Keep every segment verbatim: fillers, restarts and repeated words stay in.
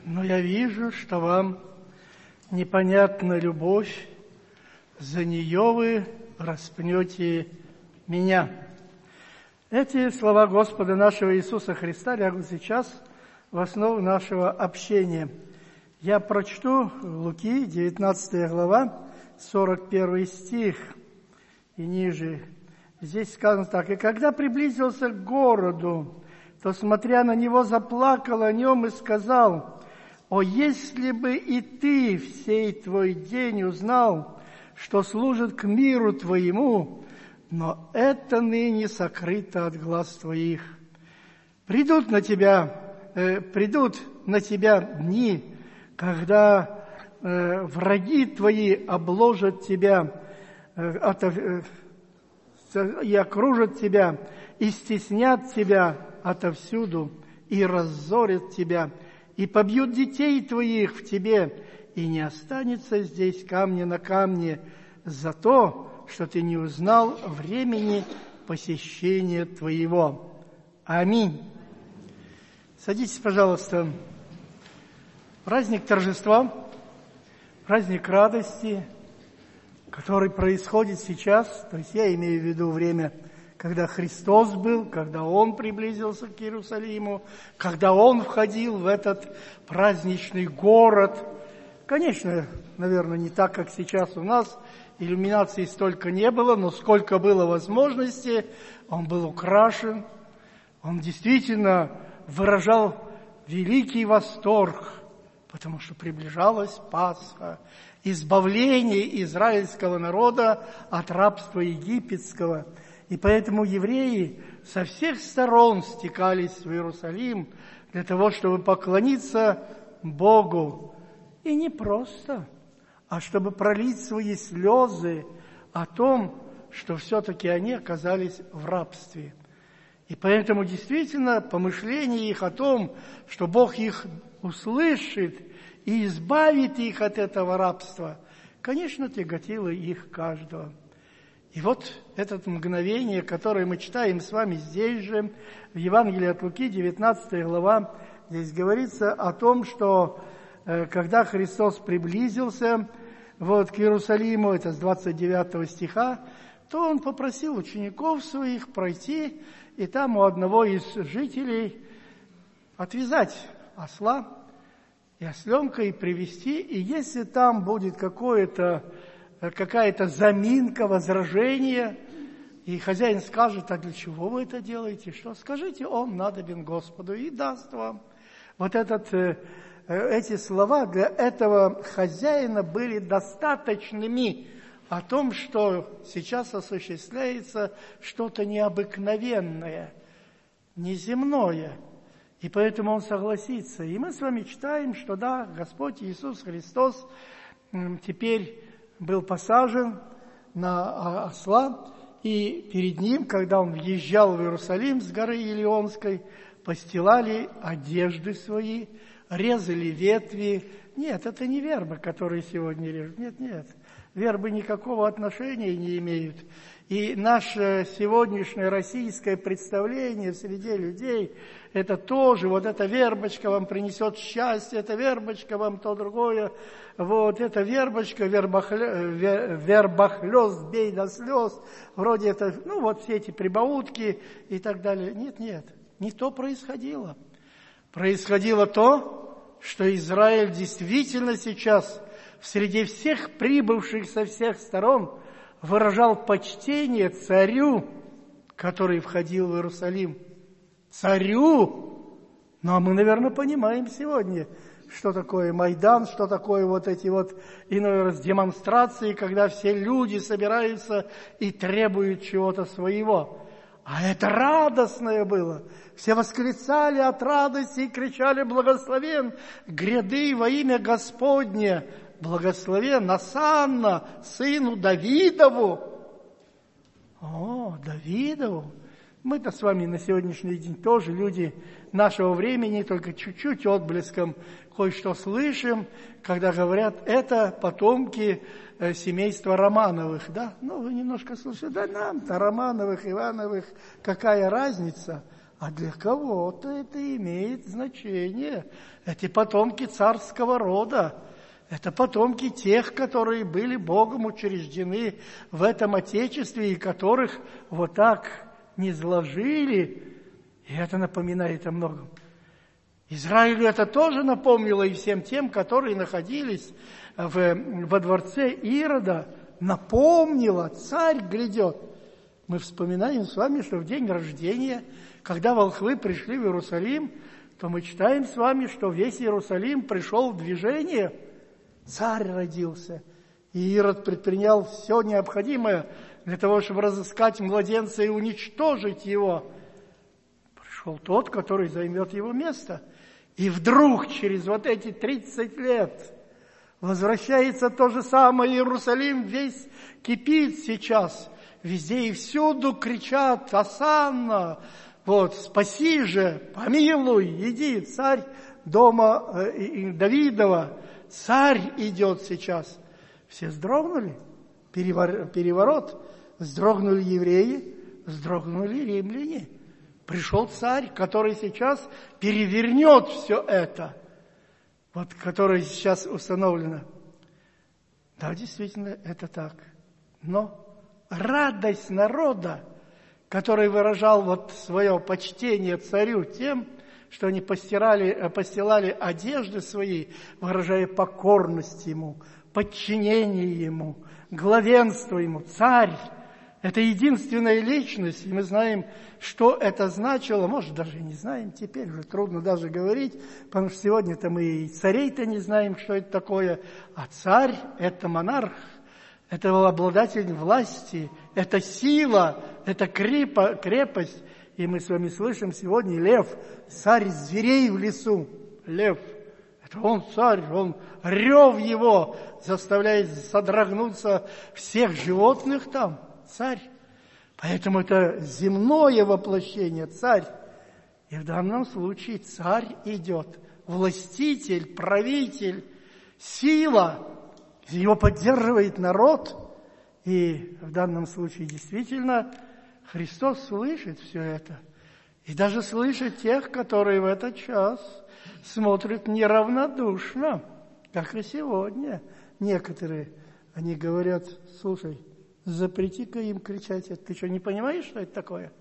Но я вижу, что вам непонятна любовь, за нее вы распнете меня. Эти слова Господа нашего Иисуса Христа лягут сейчас в основу нашего общения. Я прочту Луки, девятнадцатая глава, сорок первый стих и ниже. Здесь сказано так: «И когда приблизился к городу, то, смотря на него, заплакал о нем и сказал: о, если бы и ты в сей твой день узнал, что служит к миру твоему, но это ныне сокрыто от глаз твоих. Придут на тебя, э, придут на тебя дни, когда э, враги твои обложат тебя э, от, э, и окружат тебя, и стеснят тебя отовсюду, и разорят тебя, и побьют детей твоих в тебе, и не останется здесь камня на камне за то, что ты не узнал времени посещения твоего». Аминь. Садитесь, пожалуйста. Праздник торжества, праздник радости, который происходит сейчас, то есть я имею в виду время, когда Христос был, когда Он приблизился к Иерусалиму, когда Он входил в этот праздничный город. Конечно, наверное, не так, как сейчас у нас, иллюминации столько не было, но сколько было возможностей, Он был украшен, Он действительно выражал великий восторг, потому что приближалась Пасха, избавление израильского народа от рабства египетского. И поэтому евреи со всех сторон стекались в Иерусалим для того, чтобы поклониться Богу. И не просто, а чтобы пролить свои слезы о том, что все-таки они оказались в рабстве. И поэтому действительно помышление их о том, что Бог их услышит и избавит их от этого рабства, конечно, тяготило их каждого. И вот это мгновение, которое мы читаем с вами здесь же, в Евангелии от Луки, девятнадцатая глава, здесь говорится о том, что э, когда Христос приблизился вот, к Иерусалиму, это с двадцать девятого стиха, то Он попросил учеников своих пройти, и там у одного из жителей отвязать осла и осленка и привести, и если там будет какое-то какая-то заминка, возражение, и хозяин скажет: а для чего вы это делаете? Что? Скажите: он надобен Господу, и даст вам. Вот этот, эти слова для этого хозяина были достаточными о том, что сейчас осуществляется что-то необыкновенное, неземное. И поэтому он согласится. И мы с вами читаем, что да, Господь Иисус Христос теперь был посажен на осла, и перед ним, когда он въезжал в Иерусалим с горы Елеонской, постилали одежды свои, резали ветви. Нет, это не вербы, которые сегодня режут. Нет, нет. Вербы никакого отношения не имеют. И наше сегодняшнее российское представление в среде людей, это тоже, вот эта вербочка вам принесет счастье, эта вербочка вам то другое, вот эта вербочка, вербохлёст, вербохлёст, бей до слез, вроде это, ну вот все эти прибаутки и так далее. Нет, нет, не то происходило. Происходило то, что Израиль действительно сейчас среди всех прибывших со всех сторон выражал почтение царю, который входил в Иерусалим. Царю! Ну, а мы, наверное, понимаем сегодня, что такое Майдан, что такое вот эти вот иной раз демонстрации, когда все люди собираются и требуют чего-то своего. А это радостное было. Все восклицали от радости и кричали: благословен гряды во имя Господне, благословен Осанна, сыну Давидову. О, Давидову! Мы-то с вами на сегодняшний день тоже люди нашего времени, только чуть-чуть отблеском кое-что слышим, когда говорят: это потомки э, семейства Романовых. Да? Ну, вы немножко слышите: да нам-то Романовых, Ивановых, какая разница? а для кого-то это имеет значение. Эти потомки царского рода, это потомки тех, которые были Богом учреждены в этом Отечестве, и которых вот так низложили. И это напоминает о многом. Израилю это тоже напомнило, и всем тем, которые находились в, во дворце Ирода, напомнило, царь грядет. Мы вспоминаем с вами, что в день рождения, когда волхвы пришли в Иерусалим, то мы читаем с вами, что весь Иерусалим пришел в движение, царь родился. И Ирод предпринял все необходимое для того, чтобы разыскать младенца и уничтожить его. Пришел тот, который займет его место. И вдруг, через вот эти тридцать лет, возвращается то же самое. Иерусалим весь кипит сейчас. Везде и всюду кричат: «Осанна! Вот, спаси же, помилуй, иди, царь дома э, Давидова, царь идет сейчас». Все вздрогнули. Перевор, переворот. Вздрогнули евреи, вздрогнули римляне. Пришел царь, который сейчас перевернет все это, вот, которое сейчас установлено. Да, действительно, это так. Но радость народа, который выражал вот свое почтение царю тем, что они постирали, постилали одежды свои, выражая покорность ему, подчинение ему, главенство ему. Царь – это единственная личность, и мы знаем, что это значило. Может, даже и не знаем, теперь уже трудно даже говорить, потому что сегодня-то мы и царей-то не знаем, что это такое. А царь – это монарх, это обладатель власти, это сила, это крепо, крепость. И мы с вами слышим сегодня лев, царь зверей в лесу, лев. Это он царь, он рев его заставляет содрогнуться всех животных там, царь. Поэтому это земное воплощение, царь. И в данном случае царь идет, властитель, правитель, сила. Его поддерживает народ. И в данном случае действительно Христос слышит все это. И даже слышит тех, которые в этот час смотрят неравнодушно, как и сегодня. Некоторые, они говорят: слушай, запрети-ка им кричать. Ты что, не понимаешь, что это такое?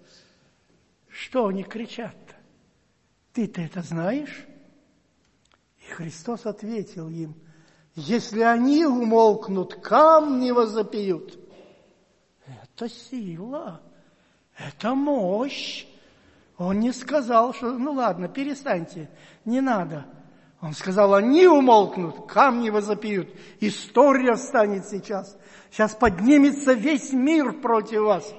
Что они кричат-то? Ты-то это знаешь? И Христос ответил им: если они умолкнут, камни возопьют. Это сила, это мощь. Он не сказал, что ну ладно, перестаньте, не надо. Он сказал: они умолкнут, камни возопьют. История встанет сейчас. Сейчас поднимется весь мир против вас.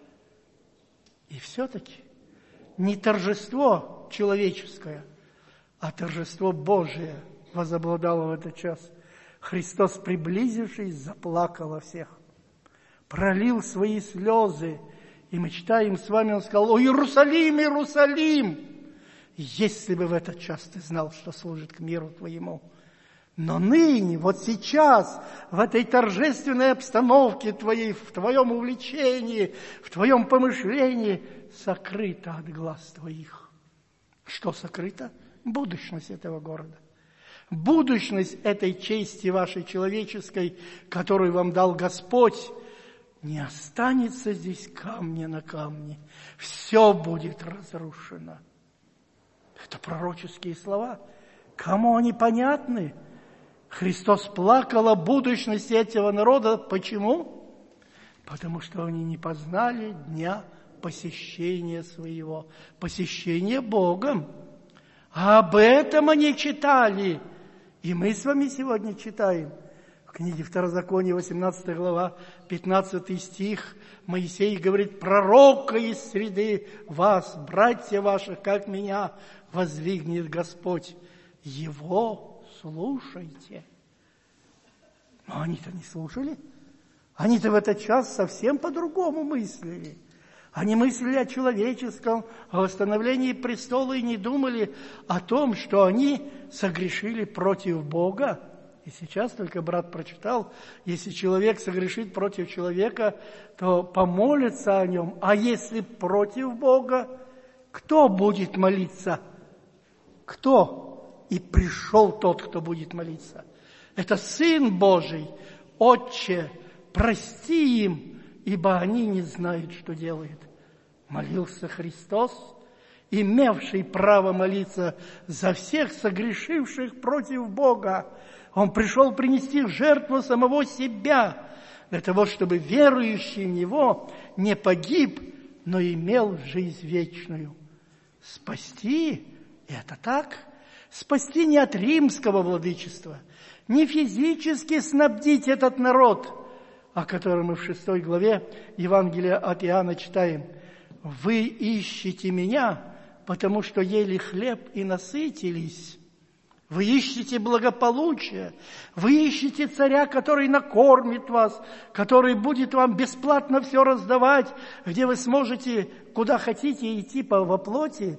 И все-таки не торжество человеческое, а торжество Божие возобладало в этот час. Христос, приблизившись, заплакал о всех, пролил свои слезы. И мы читаем с вами, он сказал: «О, Иерусалим, Иерусалим! Если бы в этот час ты знал, что служит к миру твоему». Но ныне, вот сейчас, в этой торжественной обстановке твоей, в твоем увлечении, в твоем помышлении, сокрыто от глаз твоих. Что сокрыто? Будущность этого города. Будущность этой чести вашей человеческой, которую вам дал Господь. Не останется здесь камня на камне. Все будет разрушено. Это пророческие слова. Кому они понятны? Христос плакал о будущности этого народа. Почему? Потому что они не познали дня посещения своего, посещения Богом. А об этом они читали. И мы с вами сегодня читаем. В книге Второзакония, восемнадцатая глава, пятнадцатый стих, Моисей говорит: «Пророка из среды вас, братья ваши, как меня, воздвигнет Господь. Его слушайте». Но они-то не слушали. Они-то в этот час совсем по-другому мыслили. Они мыслили о человеческом, о восстановлении престола и не думали о том, что они согрешили против Бога. И сейчас только брат прочитал: если человек согрешит против человека, то помолится о нем. А если против Бога, кто будет молиться? Кто? И пришел тот, кто будет молиться. Это Сын Божий. Отче, прости им, ибо они не знают, что делают. Молился Христос, имевший право молиться за всех согрешивших против Бога. Он пришел принести жертву самого себя, для того, чтобы верующий в Него не погиб, но имел жизнь вечную. Спасти – это так. Спасти не от римского владычества, не физически снабдить этот народ, о котором мы в шестой главе Евангелия от Иоанна читаем. «Вы ищете Меня, потому что ели хлеб и насытились». Вы ищете благополучие, вы ищете царя, который накормит вас, который будет вам бесплатно все раздавать, где вы сможете, куда хотите, идти по во плоти.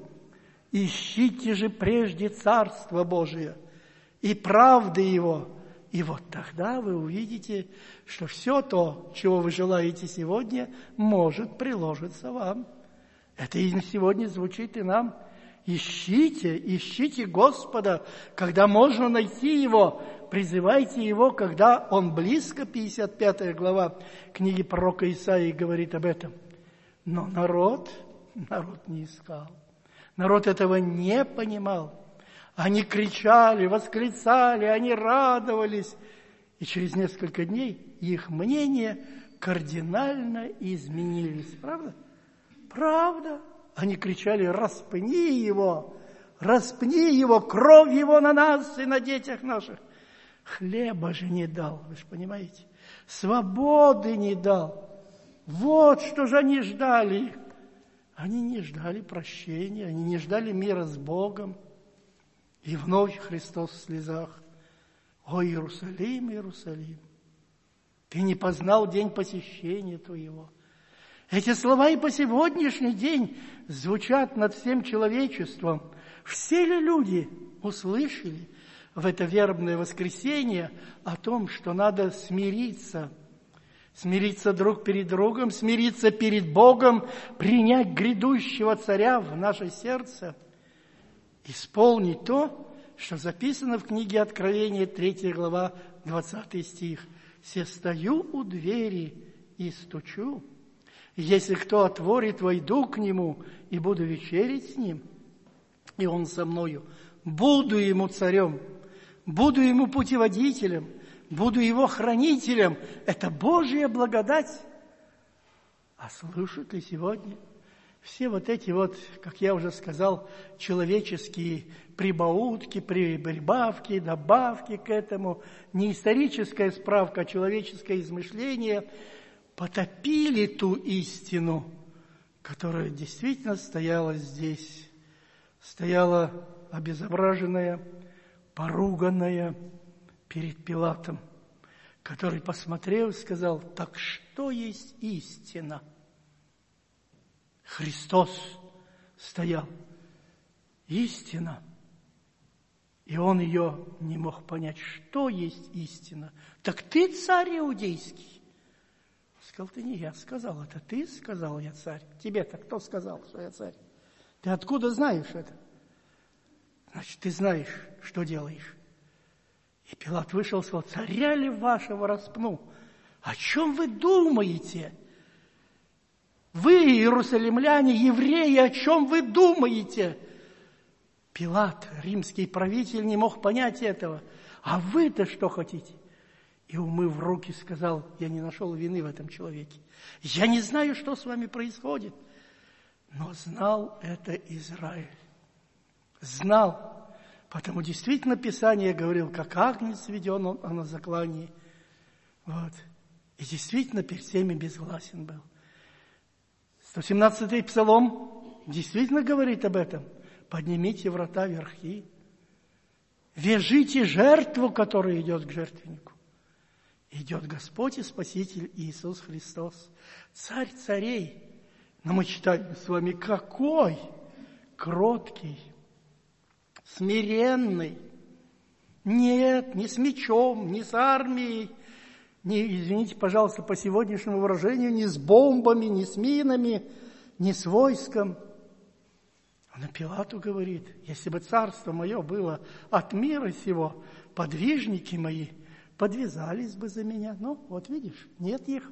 Ищите же прежде Царство Божие и правды Его, и вот тогда вы увидите, что все то, чего вы желаете сегодня, может приложиться вам. Это и сегодня звучит и нам. Ищите, ищите Господа, когда можно найти Его. Призывайте Его, когда Он близко. пятьдесят пятая глава книги пророка Исаии говорит об этом. Но народ, народ не искал. Народ этого не понимал. Они кричали, восклицали, они радовались. И через несколько дней их мнения кардинально изменились. Правда? Правда. Они кричали: распни его, распни его, кровь его на нас и на детях наших. Хлеба же не дал, вы же понимаете, свободы не дал. Вот что же они ждали. Они не ждали прощения, они не ждали мира с Богом. И вновь Христос в слезах: «О Иерусалим, Иерусалим, ты не познал день посещения твоего». Эти слова и по сегодняшний день звучат над всем человечеством. Все ли люди услышали в это вербное воскресенье о том, что надо смириться, смириться друг перед другом, смириться перед Богом, принять грядущего царя в наше сердце, исполнить то, что записано в книге Откровения, третья глава, двадцатый стих. «Се стою у двери и стучу. Если кто отворит, войду к нему и буду вечерить с ним, и он со мною. Буду ему царем, буду ему путеводителем, буду его хранителем». Это Божья благодать. А слышат ли сегодня все вот эти вот, как я уже сказал, человеческие прибаутки, прибавки, добавки к этому, не историческая справка, а человеческое измышление, потопили ту истину, которая действительно стояла здесь, стояла обезображенная, поруганная перед Пилатом, который, посмотрев, сказал: так что есть истина? Христос стоял. Истина. И он ее не мог понять, что есть истина. Так ты царь иудейский? Сказал: ты не я сказал, это ты сказал, я царь. Тебе-то кто сказал, что я царь? Ты откуда знаешь это? Значит, ты знаешь, что делаешь. И Пилат вышел и сказал: царя ли вашего распну? О чем вы думаете? Вы, иерусалимляне, евреи, о чем вы думаете? Пилат, римский правитель, не мог понять этого. А вы-то что хотите? И, умыв руки, сказал: я не нашел вины в этом человеке. Я не знаю, что с вами происходит. Но знал это Израиль. Знал. Потому действительно Писание говорил, как агнец веден он на заклании. Вот. И действительно перед всеми безгласен был. сто семнадцатый псалом действительно говорит об этом. Поднимите врата верхи. Вяжите жертву, которая идет к жертвеннику. Идет Господь и Спаситель Иисус Христос, Царь царей. Но мы читаем с вами, какой кроткий, смиренный. Нет, не с мечом, не с армией, не, извините, пожалуйста, по сегодняшнему выражению, не с бомбами, не с минами, не с войском. Он и Пилату говорит: если бы царство мое было от мира сего, подвижники мои подвязались бы за меня. Ну, вот видишь, нет их.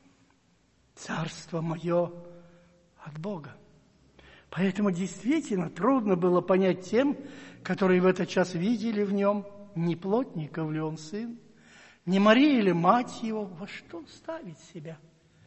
Царство мое от Бога. Поэтому действительно трудно было понять тем, которые в этот час видели в нем, не плотников ли он сын, не Мария ли мать его, во что он ставит себя.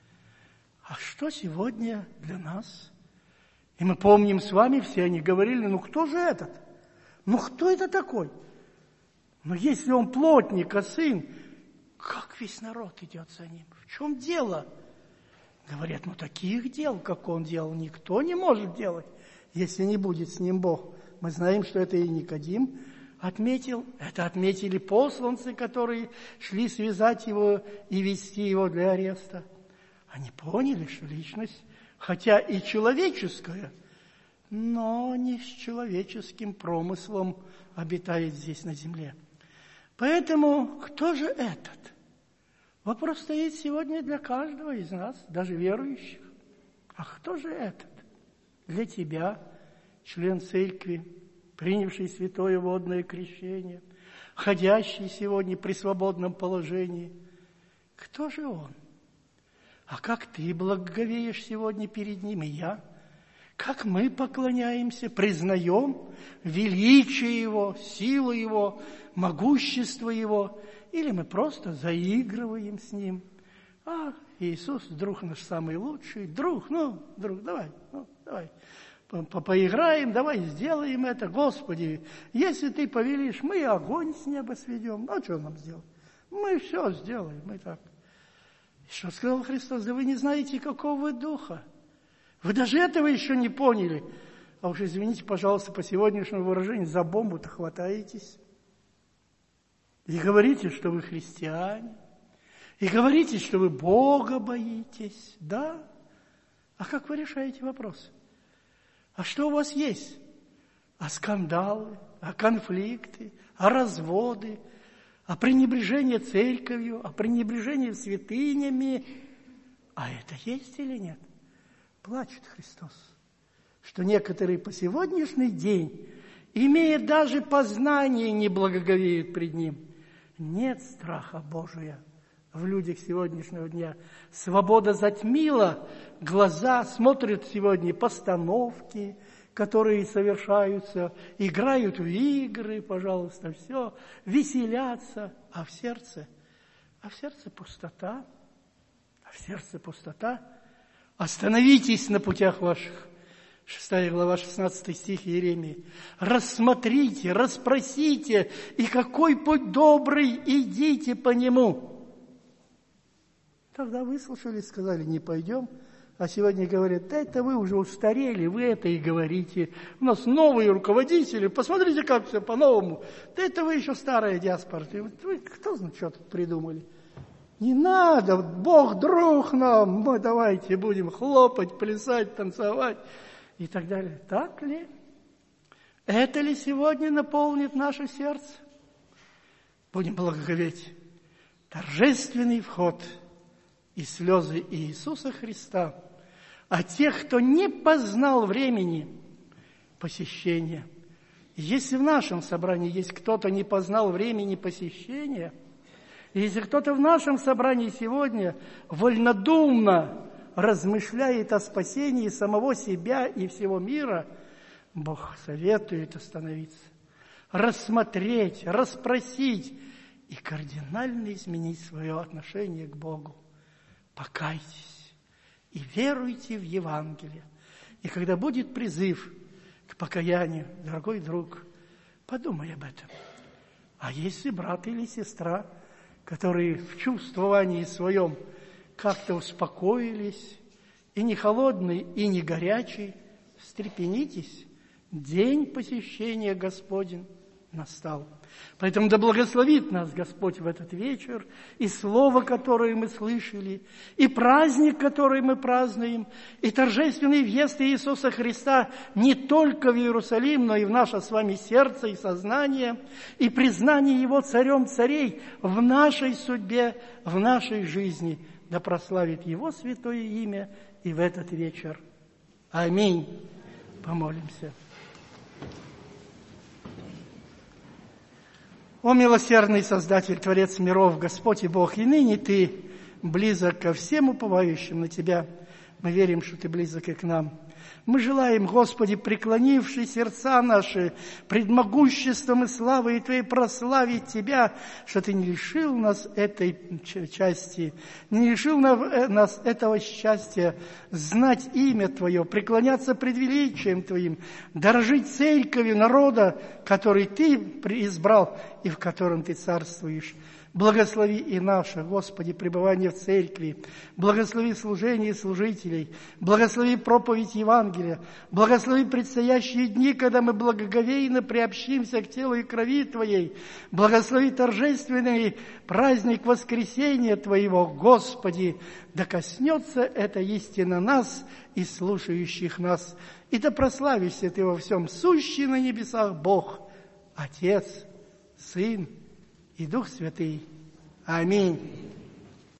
А что сегодня для нас? И мы помним с вами, все они говорили: ну кто же этот? Ну кто это такой? Но если он плотник, а сын, как весь народ идет за ним? В чем дело? Говорят: ну таких дел, как он делал, никто не может делать, если не будет с ним Бог. Мы знаем, что это и Никодим отметил. Это отметили посланцы, которые шли связать его и вести его для ареста. Они поняли, что личность, хотя и человеческая, но не с человеческим промыслом обитает здесь на земле. Поэтому кто же этот? Вопрос стоит сегодня для каждого из нас, даже верующих. А кто же этот? Для тебя, член церкви, принявший святое водное крещение, ходящий сегодня при свободном положении. Кто же он? А как ты благоговеешь сегодня перед ним, и я? Как мы поклоняемся, признаем величие Его, силу Его, могущество Его, или мы просто заигрываем с Ним? А, Иисус, друг наш самый лучший, друг, ну, друг, давай, ну, давай, по поиграем, давай сделаем это, Господи, если Ты повелишь, мы огонь с неба сведем, а что нам сделать? Мы все сделаем, мы так. И что сказал Христос? Да вы не знаете, какого вы духа. Вы даже этого еще не поняли. А уж извините, пожалуйста, по сегодняшнему выражению, за бомбу-то хватаетесь. И говорите, что вы христиане. И говорите, что вы Бога боитесь. Да? А как вы решаете вопрос? А что у вас есть? А скандалы, а конфликты, а разводы, а пренебрежение церковью, а пренебрежение святынями. А это есть или нет? Плачет Христос, что некоторые по сегодняшний день, имея даже познание, не благоговеют пред Ним. Нет страха Божия в людях сегодняшнего дня. Свобода затмила глаза, смотрят сегодня постановки, которые совершаются, играют в игры, пожалуйста, все, веселятся, а в сердце, а в сердце пустота, а в сердце пустота. Остановитесь на путях ваших. Шестая глава, шестнадцатый стих Иеремии. Рассмотрите, расспросите, и какой путь добрый, идите по нему. Тогда выслушали, сказали: не пойдем. А сегодня говорят: да это вы уже устарели, вы это и говорите. У нас новые руководители, посмотрите, как все по-новому. Да это вы еще старая диаспора. Вы кто знает, что тут придумали? Не надо, Бог друг нам, мы давайте будем хлопать, плясать, танцевать и так далее. Так ли? Это ли сегодня наполнит наше сердце? Будем благоговеть. Торжественный вход и слезы Иисуса Христа, а тех, кто не познал времени посещения. Если в нашем собрании есть кто-то не познал времени посещения, и если кто-то в нашем собрании сегодня вольнодумно размышляет о спасении самого себя и всего мира, Бог советует остановиться, рассмотреть, расспросить и кардинально изменить свое отношение к Богу. Покайтесь и веруйте в Евангелие. И когда будет призыв к покаянию, дорогой друг, подумай об этом. А если брат или сестра, которые в чувствовании своем как-то успокоились, и не холодный, и не горячий, встрепенитесь, день посещения Господень настал. Поэтому да благословит нас Господь в этот вечер, и слово, которое мы слышали, и праздник, который мы празднуем, и торжественный въезд Иисуса Христа не только в Иерусалим, но и в наше с вами сердце и сознание, и признание Его царем царей в нашей судьбе, в нашей жизни. Да прославит Его святое имя и в этот вечер. Аминь. Помолимся. О милосердный Создатель, Творец миров, Господь и Бог, и ныне Ты близок ко всем уповающим на Тебя. Мы верим, что Ты близок и к нам. Мы желаем, Господи, преклонивши сердца наши пред могуществом и славой Твоей, прославить Тебя, что Ты не лишил нас этой части, не лишил нас этого счастья знать имя Твое, преклоняться пред величием Твоим, дорожить церковью народа, который Ты избрал и в котором Ты царствуешь. Благослови и наше, Господи, пребывание в церкви, благослови служение служителей, благослови проповедь Евангелия, благослови предстоящие дни, когда мы благоговейно приобщимся к телу и крови Твоей, благослови торжественный праздник воскресения Твоего, Господи, да коснется эта истина нас и слушающих нас, и да прославишься Ты во всем сущий на небесах Бог, Отец, Сын и Дух Святый. Аминь.